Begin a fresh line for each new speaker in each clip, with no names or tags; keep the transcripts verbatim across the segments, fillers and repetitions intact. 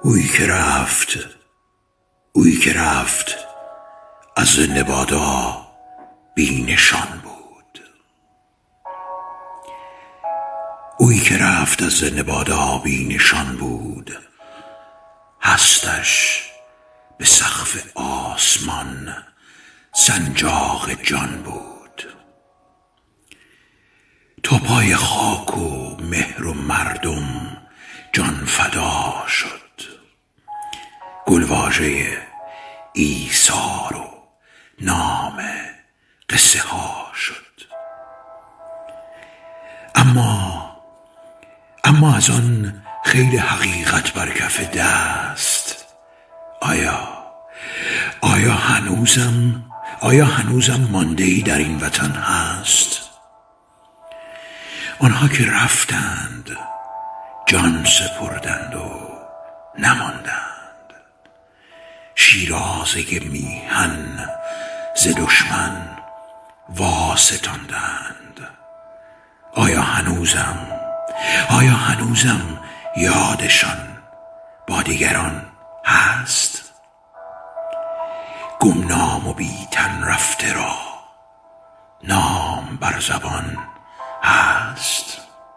اویی که رفت اویی که رفت از زنده بادا بی نشان بود. اویی که رفت از زنده بادا بی نشان بود، هستش به سقف آسمان سنجاق جان بود. تا پای خاک و مهر و مردم جان فدا شد، گلواژه ایثار و نام قصه ها شد. اما اما از آن خیل حقیقت بر کف دست، آیا آیا هنوزم آیا هنوزم مانده ای در این وطن هست؟ آنها که رفتند جان سپردند و نماندند، شیرازه میهن ز دشمن واستاندند. آیا هنوزم آیا هنوزم یادشان با دیگران هست؟ گمنام و بی تن رفته را نام بر زبان هست؟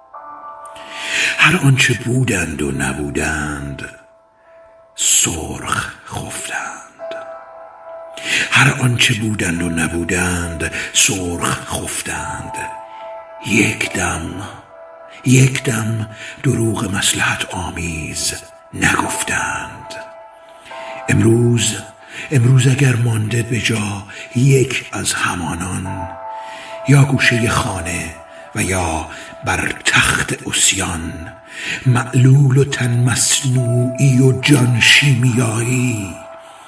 هر آنچه بودند و نبودند سرخ خفتند، هر آنچه بودند و نبودند سرخ خفتند. یک دم یک دم دروغ مصلحت آمیز نگفتند. امروز امروز اگر مانده به جا یک از همانان، یا گوشه خانه و یا بر تخت عصیان، معلول و تن مصنوعی و جان شیمیایی،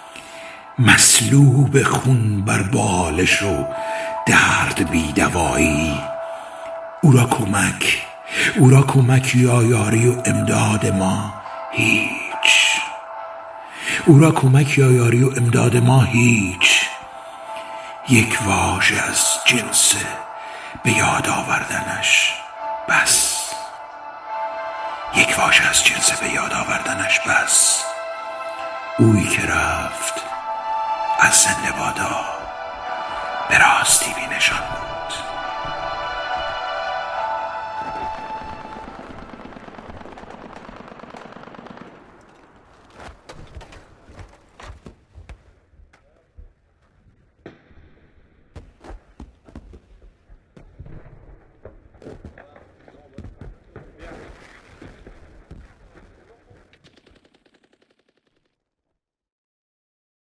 مسلوب خون بر بالش و درد بی دوایی، او را کمک او را کمک یا یاری و امداد ما هیچ. او را کمک یا یاری و امداد ما هیچ. یک واژه از جنس به یاد آوردنش بس، یک واژه از جنس به یاد آوردنش بس. اویی که رفت از زنده بادا به راستی بی نشان بود.